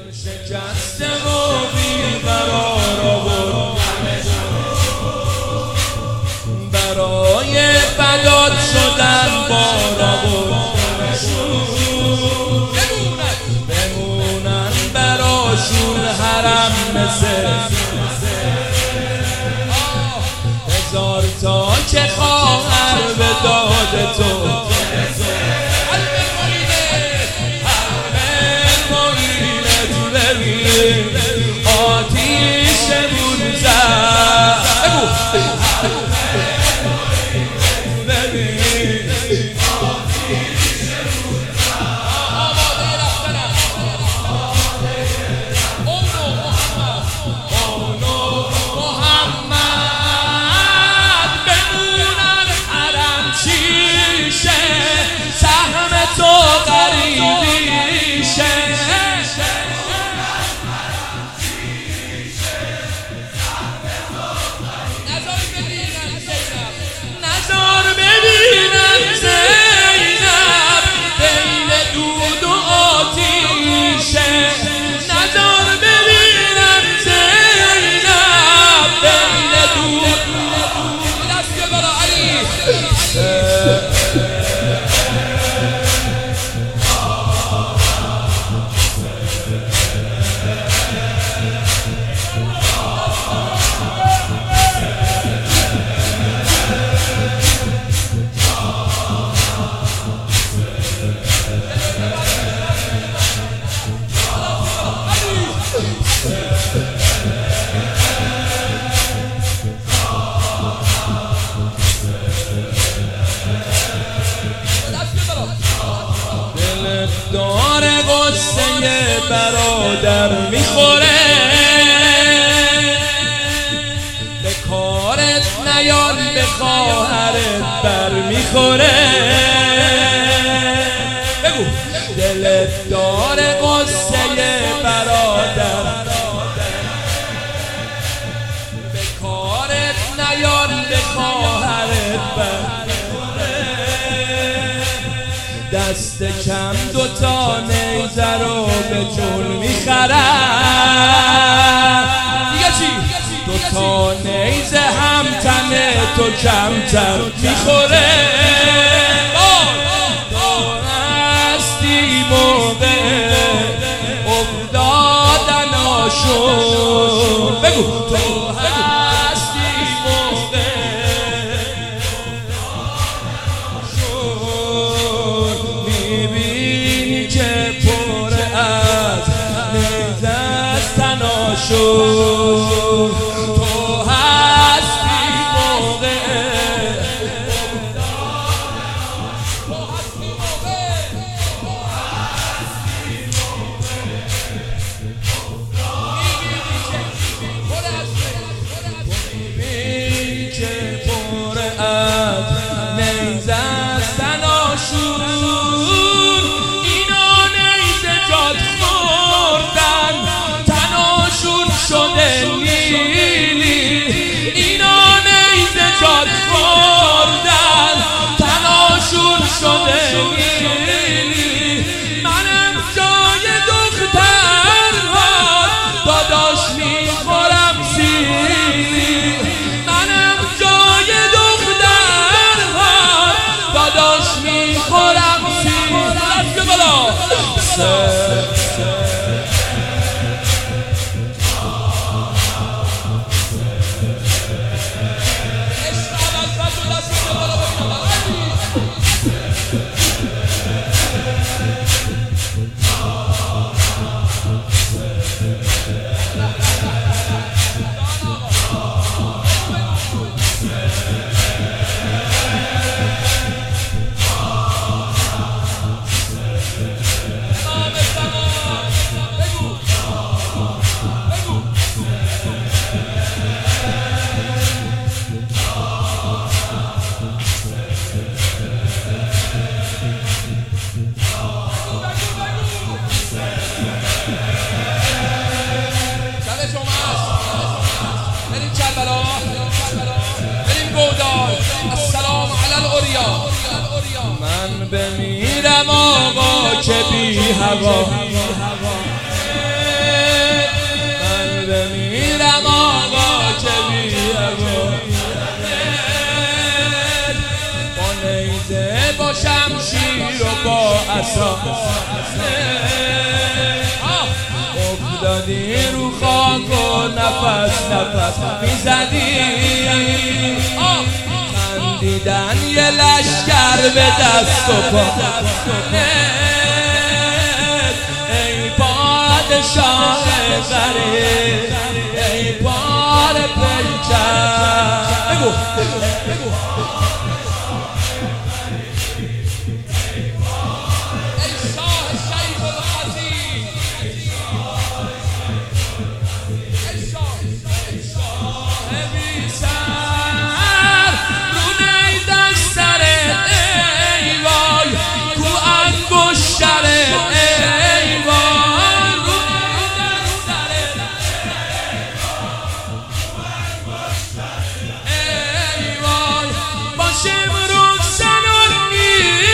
شکسته و بیقرار آورد برای فدات شدن بار آورد بمونن براشون حرم مثل هزار تا که خواهر به داد تو آتیشمون زد داره غصه برادر میخوره به کارت نیان به خواهرت بر میخوره بگو دلت داره غصه برادر به کارت نیان به خواهرت بر دست کم دوتا نیزه رو به جون میخرم دیگه چی؟ دوتا نیزه هم تنه تو کمتر میخوره تو هستی موقع افتادن آشون بگو تو هستی موقع میبینی که پر از نیزه است تناشون تو هستی موقع میبینی که پر از نیزه است تناشون شده نیلی اینا نیزه جاد خوردن تناشون شده نیلی منم جای دخترها داداش میخورم سیلی منم جای دخترها داداش میخورم سیلی من بمیرم آقا که بی هوا افتادی رو خاک و نفس میزدی خندیدن یه لشکر به دست و پا ای پادشاه غریب ای بار پیکر بگو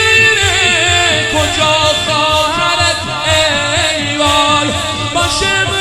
Hashem